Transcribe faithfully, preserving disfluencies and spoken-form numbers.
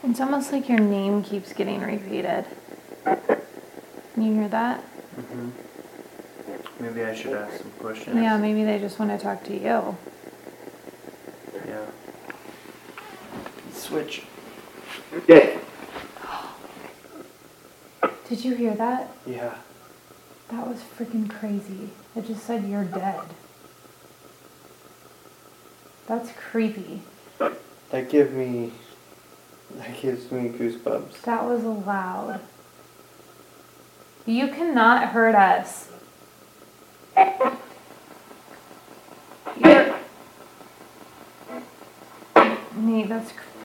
It's almost like your name keeps getting repeated. Can you hear that? Mm-hmm. Maybe I should ask some questions. Yeah, maybe they just want to talk to you. Yeah. Switch. Dead. Did you hear that? Yeah. That was freaking crazy. It just said you're dead. That's creepy. That give me. That gives me goosebumps. That was loud. You cannot hurt us. You're... Nate, that's